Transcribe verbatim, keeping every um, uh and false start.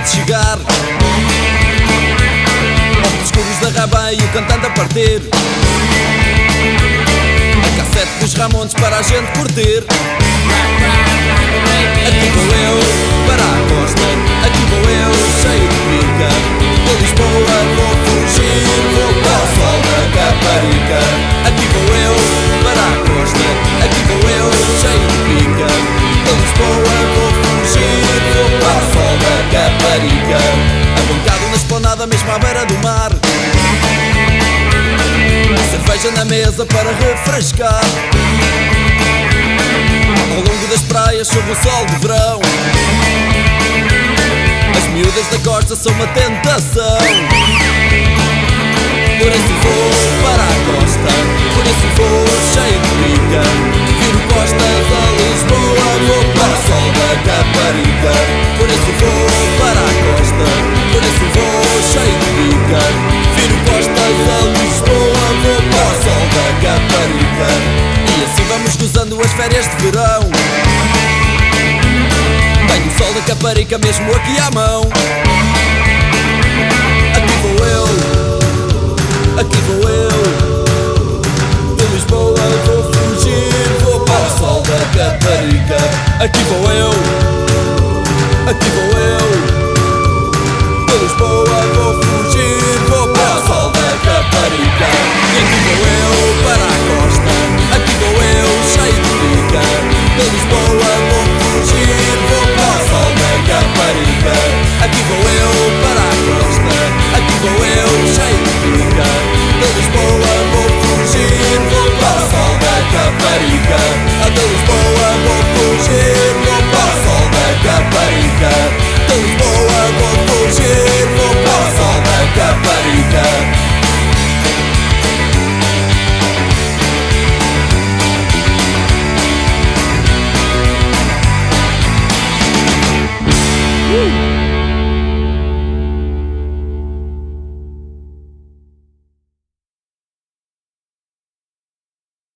de chegar. Óculos escuros da Raban e o cantante a partir. A cassete dos Ramones para a gente curtir. Aqui vou eu, para a costa. Aqui vou eu, cheio de pica. De Lisboa vou fugir, vou para o sol da Caparica. Aqui vou eu, para a costa. Aqui vou eu, cheio de pica. De Lisboa vou fugir, vou para o sol da Caparica. Abancado na esplanada mesmo à beira do mar. Cerveja na mesa para refrescar. Ao longo das praias sob o sol de verão. As miúdas da costa são uma tentação. Por isso vou para a costa, por isso vou cheio de pica. Viro costas a Lisboa, vou para o sol da Caparica. Por isso vou para a costa, por isso vou cheio de pica. Viro costas a Lisboa, vou para o sol da Caparica. E assim vamos gozando as férias de verão. Tenho o sol da Caparica mesmo aqui à mão. Aqui vou eu, aqui vou eu. De Lisboa vou fugir, vou para o sol da Caparica. Aqui vou eu, aqui vou eu. De Lisboa